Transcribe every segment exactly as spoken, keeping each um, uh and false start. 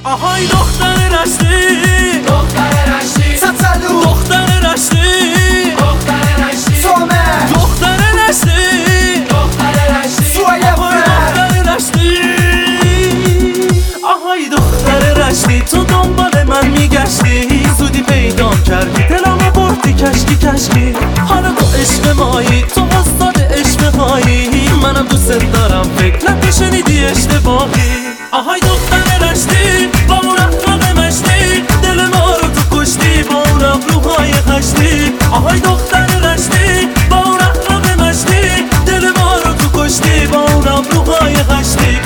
آهای دختر رشتی، دختر رشتی، سطلو دختر رشتی، دختر رشتی، سومه دختر رشتی، دختر رشتی، سویه دختر رشتی. آهای دختر رشتی، تو دنبال من میگشتی، زودی پیدام کردی، دلمو بردی کشکی کشکی. حالا تو عشق مایی، تو استاد عشق هایی، منم دوست دارم، فکر نکن شنیدی اشتباهی. آهای دختر رشتی، با اون اخلاق مشتی، دل ما رو تو کشتی، با اون ابروهای خشتی. آهای دختر رشتی، با اون اخلاق مشتی، دل ما رو تو کشتی، با اون ابروهای خشتی.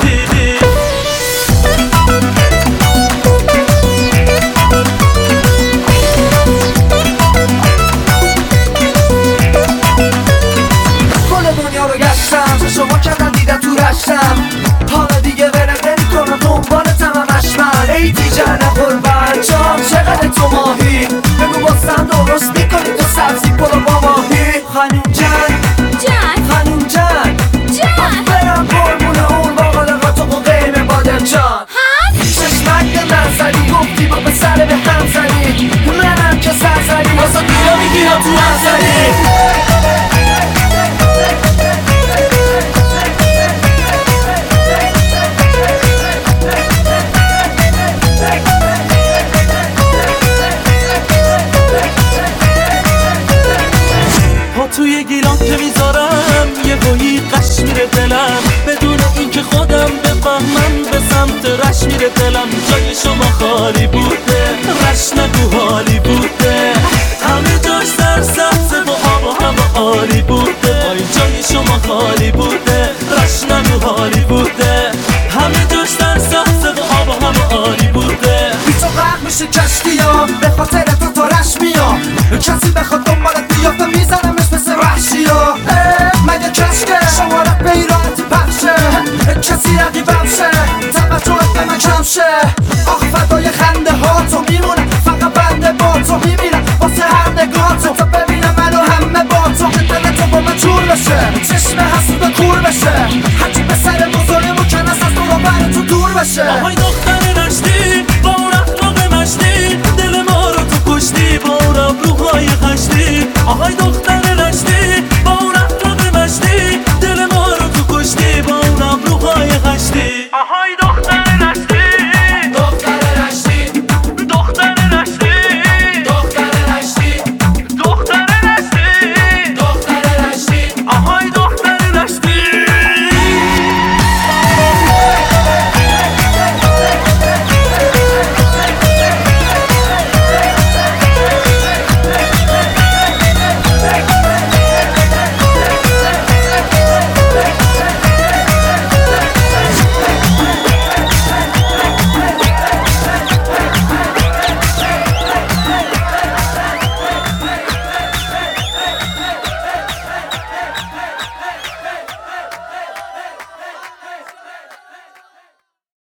کل دنیا رو گشتم، شما کردن دیدم تو رشتم، حالا دیگه ولت نمی‌کنم، دنبالتم همش من. ای دیجن قربان جان، چقدر تو ماهی، بگو واسم درست میکنی تو سبزی پلو با ماهی. خانوم جان جان خانوم جان جان برم قربون اون باقالقا تو قیمه بادم جان. چشمک به من زدی، گفتی با پسر به هم زدی، منم که سر زدی، واسه بیا میگی یا تو هم زدی. توی گیلان که میذارم یه بایی قش میره دلم، بدون اینکه خودم بفهمم به سمت رش میره دلم. جای شما خالی بوده، رش نگو حالی بوده، همه جاش در سبزه و آب و هوا عالی بوده. وای جای شما خالی بوده، رش نگو حالی بوده، همه جاش در سبزه و آب و هوا عالی بوده. بی تو غرق میشه کشتیام، به خاطر تو تا رش میام، کسی بخواد دنبالت بیافته میزنمش مثل وحشی ها. مگه کشکه شمارت به ایرانتی پخشه، کسی رقیبم شه، توجهت به من کم شه. آخ فدای خنده ها تو میمونه، فقط بنده با تو میمیرم واسه هر نگاه تو، تا ببینم منو همه با تو، که دل تو با من جور بشه، چشم حسود کور بشه، هرچی به سر بزرگ مکنس از دور و بر تو دور بشه.